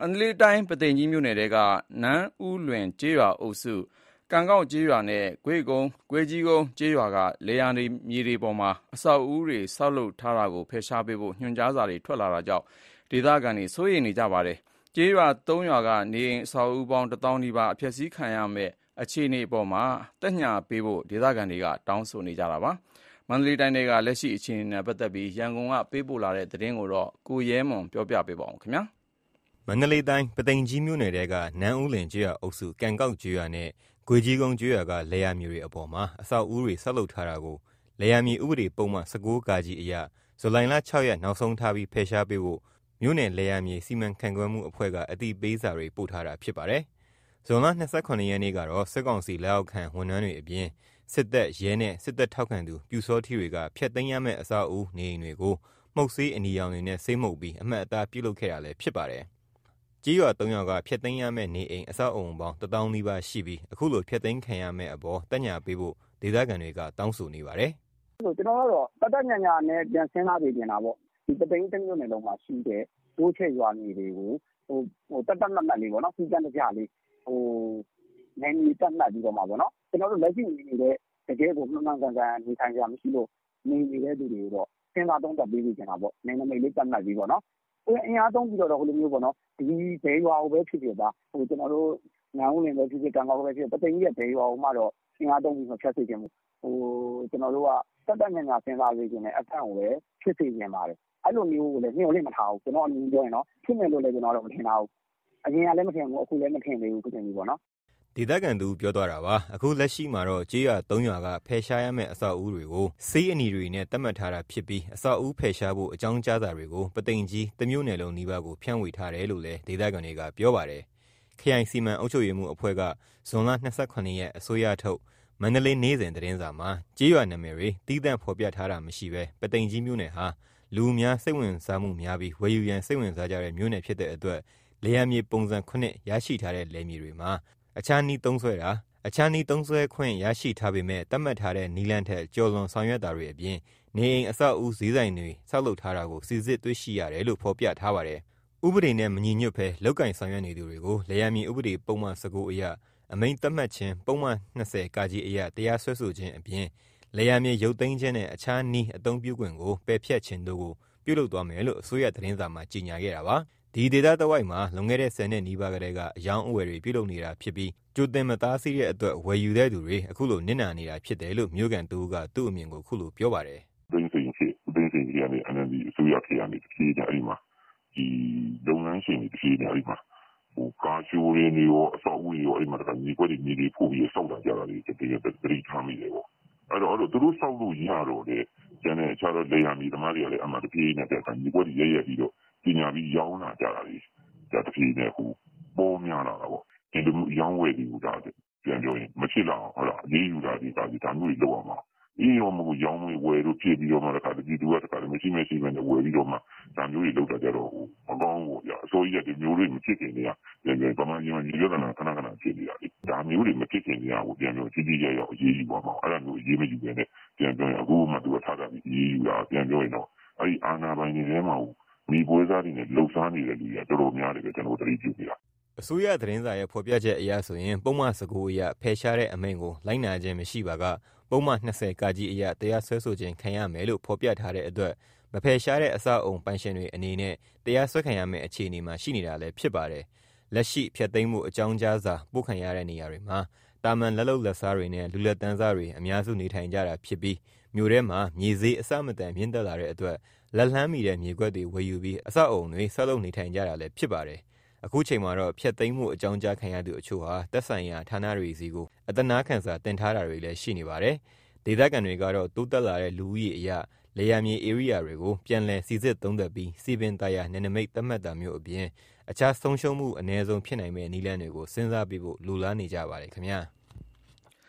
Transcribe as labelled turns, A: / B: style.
A: န္တလေးတိုင်းပုသိမ်ကြီးမြို့နယ်ထဲကနန်းဦးလွင်ကျေးရွာအုပ်စုကံကောက်ကျေးရွာနဲ့ဂွေကြီးကုန်းကျေးရွာကလယ်ယာမြေတွေပေါ်မှာအဆောက်အဦတွေဆောက်လုပ်ထားတာကိုဖယ်ရှားပေးဖို့ညွှန်ကြားစာတွေထွက်လာတာကြောင့်ဒေသခံတွေစိုးရိမ်နေကြပါတယ်။ကျေးရွာ၃ရွာကနေအိမ်အဆောက်အဦပေါင်း1000နီးပါးအဖျက်ဆီးခံရမယ့်အခြေအနေအပေါ်မှာသက်ညှာပေးဖို့ဒေသခံတွေကတောင်းဆိုနေကြတာပါ။မန္တလေးတိုင်းကလက်ရှိအခြေအနေနဲ့ပတ်သက်ပြီးရန်ကုန်ကပေးပို့လာတဲ့သတင်းကိုကိုရဲမွန်ပြောပြပေးပါဦးခင်ဗျာ
B: ။မန္တလေးတိုင်းပုသိမ်ကြီးမြို့နယ်ထဲကနန်းဦးလင်ကျေးရွာအုပ်စုကံကောက်ကျေးရွာနဲ့ဂွေကြီးကုန်းကျေးရွာကလယ်ယာမြေတွေအပေါ်မှာအဆောက်အဦတွေဆောက်လုပ်ထားတာကိုလယ်ယာမြေဥပဒေပုံမှန်19ကာကြီးအရဇူလိုင်လ6ရက်နောက်ဆုံးထားပြီးဖယ်ရှားပေးဖို့မြို့နယ်လယ်ယာမြေစီမံခန့်ခွဲမှုအဖွဲ့ကအသိပေးစာတွေပို့ထားတာဖြစ်ပါတယ်။ဇွန်လ28ရက်နေ့ကတော့စစ်ကောင်စီလက်အောက်ခံဝန်ထမ်းတွေအပြင်စစ်တပ်ရဲနဲ့စစ်တပ်ထောက်ခံသူပြူစောထီတွေကဖျက်သိမ်းရမယ့်အဆောက်အဦနေအိမ်တွေကိုမှုတ်ဆေးအနီရောင်တွေနဲ့ဆေးမှုတ်ပြီးအမှတ်အသားပြုလုပ်ခဲ့တာလည်းဖြစ်ပါတယ်။ကြေးရွာ3ရွာကဖျက်သိမ်းရမယ့်နေအိမ်အဆောက်အုံပေါင်း1000နီးပါးရှိပြီးအခုလိုဖျက်သိမ်းခံရမယ့်အပေါ်တက်ညာပေးဖို့ဒေသခံတွေကတောင်းဆိုနေပါတယ်
C: ။ကျွန်တော်ကတော့တက်ညညာနဲ့ပြန်ဆင်းလာပြင်တာပေါ့။ဒီပသိမ်တစ်မြို့နယ်လုံးမှာရှိတဲ့တိုးချက်ရွာမြေတွေကိုတက်မှတ်လေးပေါ့နော်စီကံတကြလေးနယ်မြေတက်မှတ်ပြီးတော့မှာပေါ့နော်ကျွန်တော်တို့လက်ရှိနေတဲ့တကယ်ကိုမှန်မှန်ကန်ကန်နေထိုင်ကြမရှိလို့နေနေတဲ့သူတွေကိုတော့စဉ်းစားသုံးသပ်ပေးကြတာပေါ့နယ်နိမိတ်လေးတက်မှတ်ပြီးပေါ့နော်အင်အားသုံးပြီးတော့ဟိုလိုမျိုးပေါ့နော်ဒီဘဲရွာကိုပဲဖြစ်ဖြစ်ပါကျွန်တော်တို့နန်းဦးလင်ပဲဖြစ်ဖြစ်ကံကောက်ပဲဖြစ်ဖြစ်ပသိမ်ကြီးရဲ့ဘဲရွာကိုမှတော့အင်အားသုံးပြီးမဖြတ်စေချင်ဘူးကျွန်တော်တို့ကတက်ညညာစဉ်းစားစေချင်တဲ့အဖက်ကိုပဲဖြစ်စေချင်ပါတယ်အဲ့လိုမျိုးကိုလည်းညှို့လေးမထားဘူးကျွန်တော်အမြင်ပြောရင်တော့ဖြစ်မယ်လို့လည်းကျွန်တော်တော့မထင်ပါဘူးအရင်ကလည်းမထင်ဘူးအခုလည်းမထင်သေးဘူးဖြစ်နေပြီပေါ့နော်
B: ဒေသခံသူပြောသွားတာပါအခုလက်ရှိမှာတော့ကျေးရွာ3ရွာကဖယ်ရှားရမယ့်အဆောက်အဦတွေကိုစေးအနီတွေနဲ့တတ်မှတ်ထားတာဖြစ်ပြီးအဆောက်အဦဖယ်ရှားဖို့အကြောင်းကြားစာတွေကိုပသိမ်ကြီးတမျိုးနယ်လုံးနီးပါးကိုဖြန့်ဝေထားတယ်လို့လည်းဒေသခံတွေကပြောပါတယ်ခရိုင်စီမံအုပ်ချုပ်ရေးမှုအဖွဲ့ကဇွန်လ28ရက်အစိုးရထုတ်မန္တလေးနေ့စဉ်သတင်းစာမှာကျေးရွာနာမည်တွေတီးသန့်ဖော်ပြထားတာမရှိဘဲပသိမ်ကြီးမြို့နယ်ဟာလူအများစိတ်ဝင်စားမှုများပြီးဝယ်ယူရန်စိတ်ဝင်စားကြတဲ့မြို့နယ်ဖြစ်တဲ့အတွက်လယ်ယာမြေပုံစံ9ရရှိထားတဲ့လယ်မြေတွေမှာအခြားနီးသုံးဆွဲခွင့်ရရှိထားပေမဲ့တတ်မှတ်ထားတဲ့နီလန်းထက်ကျော်လွန်ဆောင်ရွက်တာတွေအပြင်နေအိမ်အဆောက်အဦဈေးဆိုင်တွေဆောက်လုပ်ထားတာကိုစီစစ်တွေ့ရှိရတယ်လို့ဖော်ပြထားပါတယ်။ဥပဒေနဲ့မညီညွတ်ဘဲလောက်ကင်ဆောင်ရွက်နေသူတွေကိုလယ်ယာမြေဥပဒေပုံမှန်19အရအမိန့်သတ်မှတ်ခြင်းပုံမှန်20ကာကြီးအရတရားစွဲဆိုခြင်းအပြင်လယ်ယာမြေရုပ်သိမ်းခြင်းနဲ့အခြားနီးအသုံးပြုခွင့်ကိုပယ်ဖျက်ခြင်းတို့ကိုပြုလုပ်သွားမယ်လို့အစိုးရသတင်းစာမှာကြေညာခဲ့တာပါ။ဒီဒေသတဝိုက်မှာလွန်ခဲ့တဲ့10နှစ်နီးပါးကတည်းကအယောင်းအဝယ်တွေပြုလုပ်နေတာဖြစ်ပြီးကြိုတင်မသားစီးတဲ့အတွက်ဝယ်ယူတဲ့သူတွေအခုလိုနစ်နာနေတာဖြစ်တယ်လို့မြို့ကန်တူကသူ့အမြင်ကိုခုလိုပြောပါတယ်
D: ။သိန်းစိန်ကနေNLDအစိုးရခေတ်ကနေတဖြည်းဖြည်းအဲ့မှာဒီလုပ်ငန်းရှင်တွေတဖြည်းဖြည်းအဲ့မှာကားရှိုးတွေရောအဆောက်အဦတွေရောအဲ့မှာတခါမြေကွက်တွေမြေတွေပို့ပြီးစောက်တာကြတာတွေတကယ်တတိထားမိတယ်ပေါ့။အဲ့တော့သူတို့စောက်လို့ရတော့လေကျန်တဲ့အခြားသောလေယာဉ်သမားတွေကလည်းအမှတဖြည်းဖြည်းနဲ့တက်တာမြေကွက်တွေရဲပြီးတော့ပညာပြီးရောင်းလာကြတာလေဒါတဖြည်းနဲ့ပေါ်များလာတာပေါ့ဒီလိုမျိုးရောင်းဝယ်ပြီးတာပြန်ပြောရင်မဖြစ်လာဟုတ်လားအေးယူတာဒီဒါမျိုးတွေလောက်အောင်ပါအေးရောမကိုရောင်းဝယ်လို့ဖြစ်ပြီးတော့မှတခါတည်းသူကတခါတည်းမရှိပဲဝယ်ပြီးတော့မှဒါမျိုးတွေလောက်တာကြတော့မကောင်းဘူးဗျာအစိုးရဒီမျိုးတွေမဖြစ်ခင်တည်းကပြန်ဗမာပြည်မှာညီရတာခဏဖြစ်နေတာလေဒါမျိုးတွေမဖြစ်ခင်တည်းကပြန်ပြောကြီးရရောက်အေးယူပါမှာအဲ့ဒါမျိုးအေးမယူပဲနဲ့ပြန်ပြောရင်အခုမှသူကထားတာပြီးအေးယူတာပြန်ပြောရင်တော့အဲ့ဒီအာဏာပိုင်တွေထဲမှာမိပွဲစားတွေနဲ့လှုပ်ရှားနေတဲ့လူတွေတော်တော်များတယ်ပဲကျွန်တော်တို့တတိပြုနေတာ
B: အစိုးရသတင်းစာရဲ့ဖော်ပြချက်အရဆိုရင်ပုံမှန်19အရဖယ်ရှားတဲ့အမိန့်ကိုလိုက်နာခြင်းမရှိပါကပုံမှန်20ကာကြီးအရတရားစွဲဆိုခြင်းခံရမယ်လို့ဖော်ပြထားတဲ့အတွက်မဖယ်ရှားတဲ့အဆောက်အုံပိုင်ရှင်တွေအနေနဲ့တရားစွဲခံရမယ့်အခြေအနေမှာရှိနေတာလည်းဖြစ်ပါတယ်လက်ရှိဖျက်သိမ်းမှုအကြောင်းကြားစာပို့ခံရတဲ့နေရာတွေမှာတာမန်လက်လုပ်လက်စားတွေနဲ့လူလက်တန်းစားတွေအများစုနေထိုင်ကြတာဖြစ်ပြီးမြို့ထဲမှာမြေဈေးအဆမတန်မြင့်တက်လာတဲ့အတွက်လက်လှမ်းမီတဲ့မြေကွက်တွေဝယ်ယူပြီးအဆောက်အုံတွေဆောက်လုပ်နေထိုင်ကြတာလည်းဖြစ်ပါတယ်အခုချိန်မှာတော့ဖျက်သိမ်းမှုအကြောင်းကြားခံရသူအချို့ဟာသက်ဆိုင်ရာဌာနတွေစီကိုအတနာခံစာတင်ထားတာတွေလည်းရှိနေပါတယ်ဒေသခံတွေကတော့တိုးတက်လာတဲ့လူဦးရေအရလေယာမြေဧရိယာတွေကိုပြန်လည်စီစစ်သုံးသပ်ပြီးစီပင်သားရနယ်နိမိတ်သတ်မှတ်တာမျိုးအပြင်အခြားဆုံးရှုံးမှုအ ਨੇ ဆုံးဖြစ်နိုင်မဲ့နည်းလမ်းတွေကိုစဉ်းစားပြီးဖို့လိုလားနေကြပါတယ်ခင်ဗျာ။